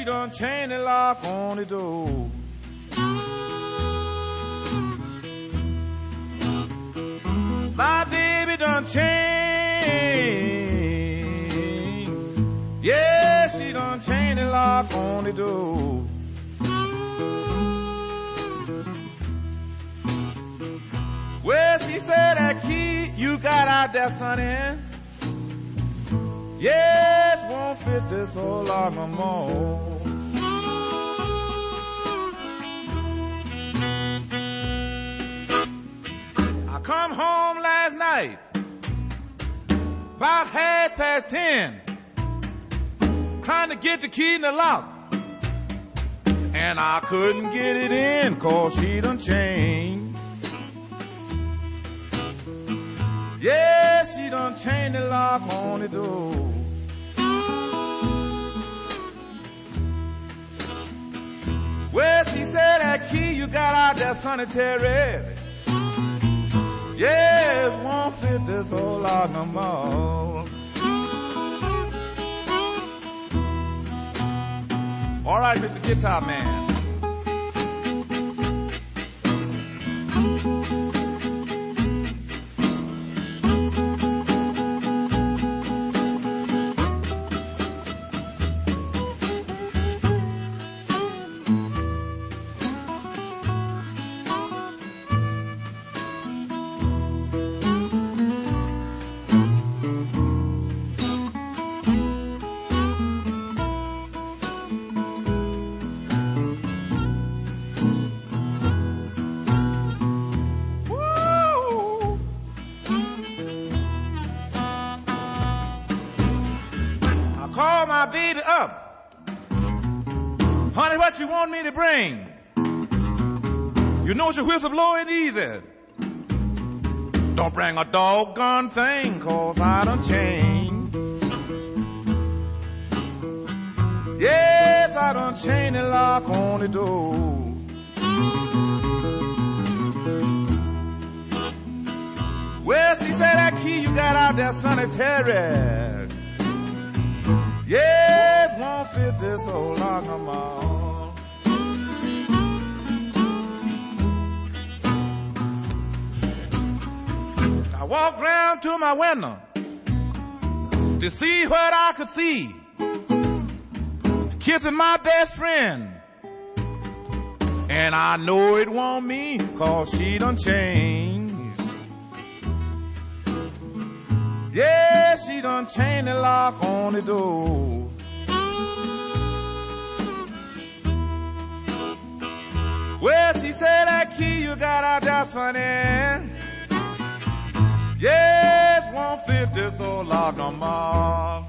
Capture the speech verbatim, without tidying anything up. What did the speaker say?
done changed the lock on the door. My baby done changed. Yeah, she done changed the lock on the door. Well, she said that key you got out there, sonny, yes, won't fit this whole lot no more. I come home last night about half past ten, trying to get the key in the lock, and I couldn't get it in 'cause she done changed. Yeah, she done changed the lock on the door. Well, she said that key you got out there, sonny Terry, yes, won't fit this whole lot no more. All right, Mister Guitar Man. Call my baby up. Honey, what you want me to bring? You know she whistle blowing easy. Don't bring a doggone thing, 'cause I done changed. Yes, I done changed the lock on the door. Well, she said that key you got out there, sonny Terry, yes, won't fit this whole lot no more. I walked round to my window to see what I could see, kissing my best friend, and I know it won't me, 'cause she done changed. Yeah, she done changed the lock on the door. Well, she said that key you got out there, sonny, yes, won't fit this old lock no more.